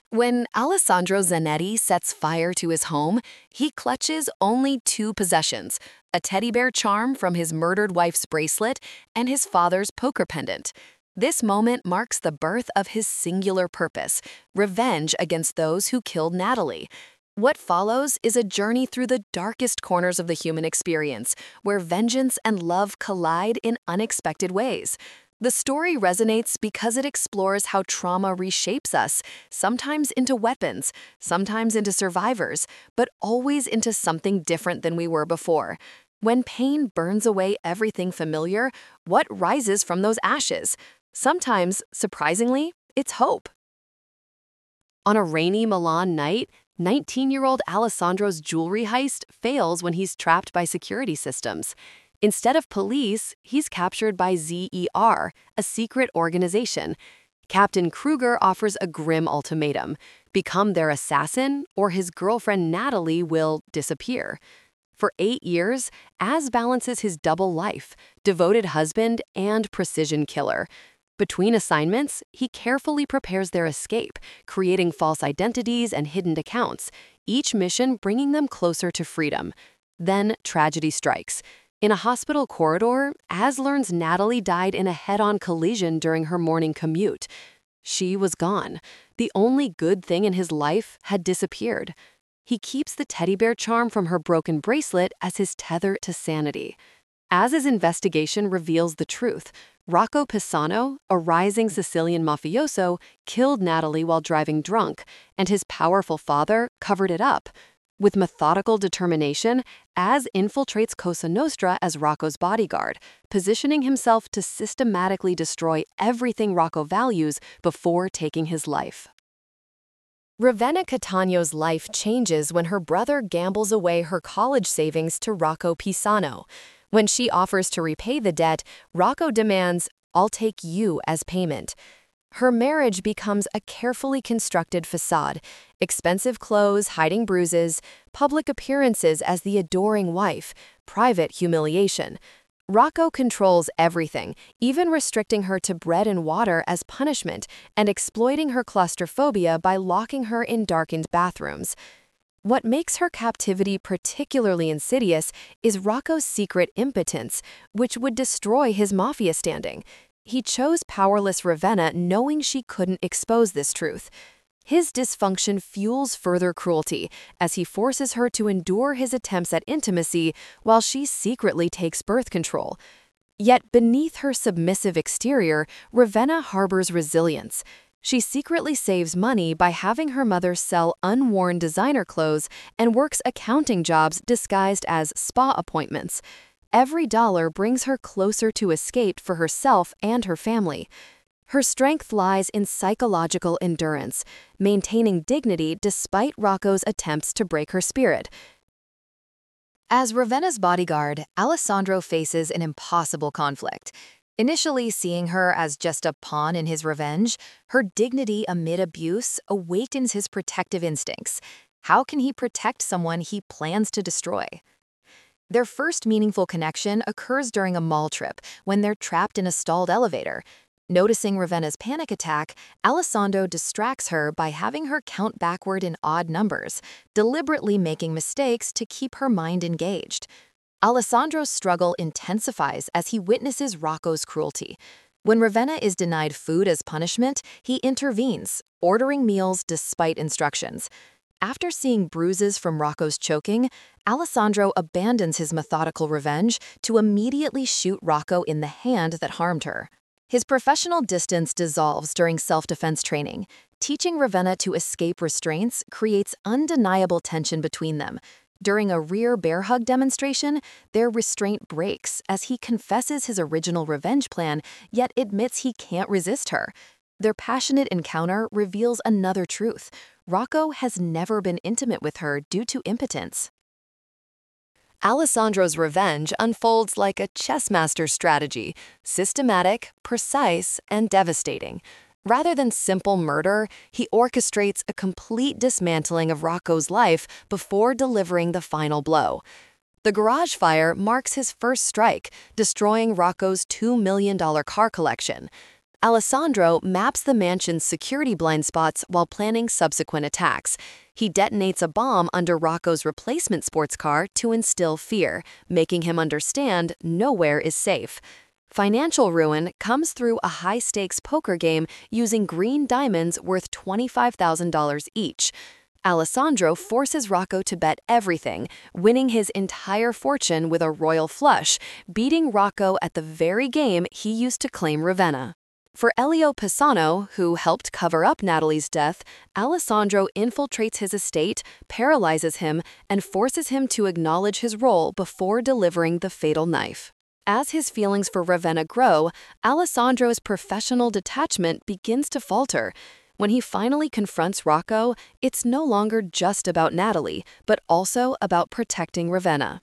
When Alessandro Zanetti sets fire to his home, he clutches only two possessions: a teddy bear charm from his murdered wife's bracelet and his father's poker pendant. This moment marks the birth of his singular purpose: revenge against those who killed Natalie. What follows is a journey through the darkest corners of the human experience, where vengeance and love collide in unexpected ways. The story resonates because it explores how trauma reshapes us, sometimes into weapons, sometimes into survivors, but always into something different than we were before. When pain burns away everything familiar, what rises from those ashes? Sometimes, surprisingly, it's hope. On a rainy Milan night, 19-year-old Alessandro's jewelry heist fails when he's trapped by security systems. Instead of police, he's captured by ZER, a secret organization. Captain Kruger offers a grim ultimatum: become their assassin, or his girlfriend Natalie will disappear. For 8 years, Az balances his double life: devoted husband and precision killer. Between assignments, he carefully prepares their escape, creating false identities and hidden accounts, each mission bringing them closer to freedom. Then tragedy strikes. In a hospital corridor, Az learns Natalie died in a head-on collision during her morning commute. She was gone. The only good thing in his life had disappeared. He keeps the teddy bear charm from her broken bracelet as his tether to sanity. Az's investigation reveals the truth. Rocco Pisano, a rising Sicilian mafioso, killed Natalie while driving drunk, and his powerful father covered it up. With methodical determination, Az infiltrates Cosa Nostra as Rocco's bodyguard, positioning himself to systematically destroy everything Rocco values before taking his life. Ravenna Catano's life changes when her brother gambles away her college savings to Rocco Pisano. When she offers to repay the debt, Rocco demands, "I'll take you as payment." Her marriage becomes a carefully constructed facade: expensive clothes hiding bruises, public appearances as the adoring wife, private humiliation. Rocco controls everything, even restricting her to bread and water as punishment and exploiting her claustrophobia by locking her in darkened bathrooms. What makes her captivity particularly insidious is Rocco's secret impotence, which would destroy his mafia standing. He chose powerless Ravenna knowing she couldn't expose this truth. His dysfunction fuels further cruelty as he forces her to endure his attempts at intimacy while she secretly takes birth control. Yet beneath her submissive exterior, Ravenna harbors resilience. She secretly saves money by having her mother sell unworn designer clothes and works accounting jobs disguised as spa appointments. Every dollar brings her closer to escape for herself and her family. Her strength lies in psychological endurance, maintaining dignity despite Rocco's attempts to break her spirit. As Ravenna's bodyguard, Alessandro faces an impossible conflict. Initially seeing her as just a pawn in his revenge, her dignity amid abuse awakens his protective instincts. How can he protect someone he plans to destroy? Their first meaningful connection occurs during a mall trip when they're trapped in a stalled elevator. Noticing Ravenna's panic attack, Alessandro distracts her by having her count backward in odd numbers, deliberately making mistakes to keep her mind engaged. Alessandro's struggle intensifies as he witnesses Rocco's cruelty. When Ravenna is denied food as punishment, he intervenes, ordering meals despite instructions. After seeing bruises from Rocco's choking, Alessandro abandons his methodical revenge to immediately shoot Rocco in the hand that harmed her. His professional distance dissolves during self-defense training. Teaching Ravenna to escape restraints creates undeniable tension between them. During a rear bear hug demonstration, their restraint breaks as he confesses his original revenge plan, yet admits he can't resist her. Their passionate encounter reveals another truth: Rocco has never been intimate with her due to impotence. Alessandro's revenge unfolds like a chess master's strategy: systematic, precise, and devastating. Rather than simple murder, he orchestrates a complete dismantling of Rocco's life before delivering the final blow. The garage fire marks his first strike, destroying Rocco's $2 million car collection. Alessandro maps the mansion's security blind spots while planning subsequent attacks. He detonates a bomb under Rocco's replacement sports car to instill fear, making him understand nowhere is safe. Financial ruin comes through a high-stakes poker game using green diamonds worth $25,000 each. Alessandro forces Rocco to bet everything, winning his entire fortune with a royal flush, beating Rocco at the very game he used to claim Ravenna. For Elio Pisano, who helped cover up Natalie's death, Alessandro infiltrates his estate, paralyzes him, and forces him to acknowledge his role before delivering the fatal knife. As his feelings for Ravenna grow, Alessandro's professional detachment begins to falter. When he finally confronts Rocco, it's no longer just about Natalie, but also about protecting Ravenna.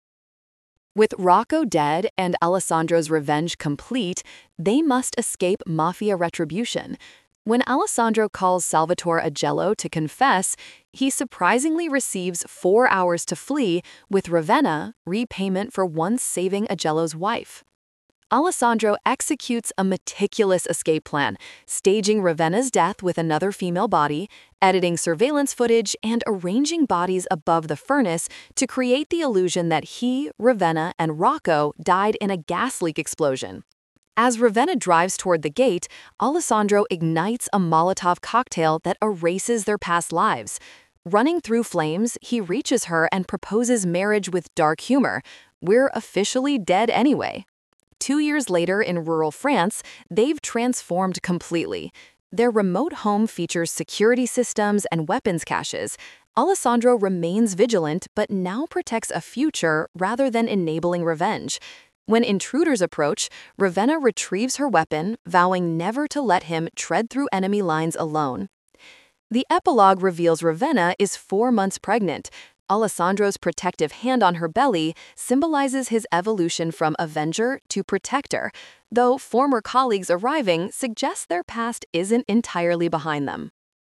With Rocco dead and Alessandro's revenge complete, they must escape mafia retribution. When Alessandro calls Salvatore Agello to confess, he surprisingly receives 4 hours to flee, with Ravenna, repayment for once saving Agello's wife. Alessandro executes a meticulous escape plan, staging Ravenna's death with another female body, editing surveillance footage, and arranging bodies above the furnace to create the illusion that he, Ravenna, and Rocco died in a gas leak explosion. As Ravenna drives toward the gate, Alessandro ignites a Molotov cocktail that erases their past lives. Running through flames, he reaches her and proposes marriage with dark humor. "We're officially dead anyway." 2 years later in rural France, they've transformed completely. Their remote home features security systems and weapons caches. Alessandro remains vigilant but now protects a future rather than enabling revenge. When intruders approach, Ravenna retrieves her weapon, vowing never to let him tread through enemy lines alone. The epilogue reveals Ravenna is 4 months pregnant. Alessandro's protective hand on her belly symbolizes his evolution from avenger to protector, though former colleagues arriving suggest their past isn't entirely behind them.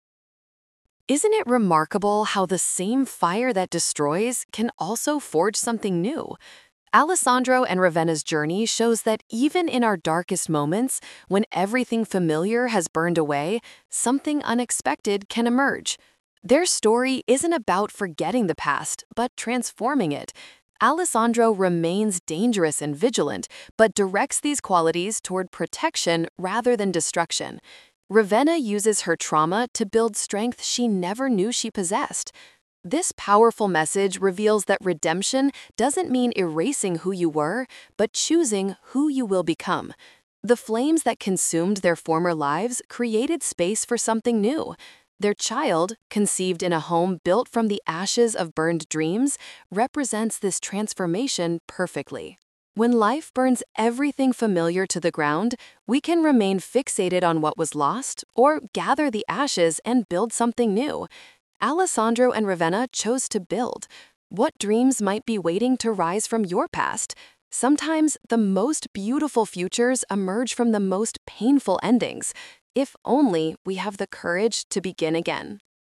Isn't it remarkable how the same fire that destroys can also forge something new? Alessandro and Ravenna's journey shows that even in our darkest moments, when everything familiar has burned away, something unexpected can emerge. Their story isn't about forgetting the past, but transforming it. Alessandro remains dangerous and vigilant, but directs these qualities toward protection rather than destruction. Ravenna uses her trauma to build strength she never knew she possessed. This powerful message reveals that redemption doesn't mean erasing who you were, but choosing who you will become. The flames that consumed their former lives created space for something new. Their child, conceived in a home built from the ashes of burned dreams, represents this transformation perfectly. When life burns everything familiar to the ground, we can remain fixated on what was lost or gather the ashes and build something new. Alessandro and Ravenna chose to build. What dreams might be waiting to rise from your past? Sometimes the most beautiful futures emerge from the most painful endings, if only we have the courage to begin again.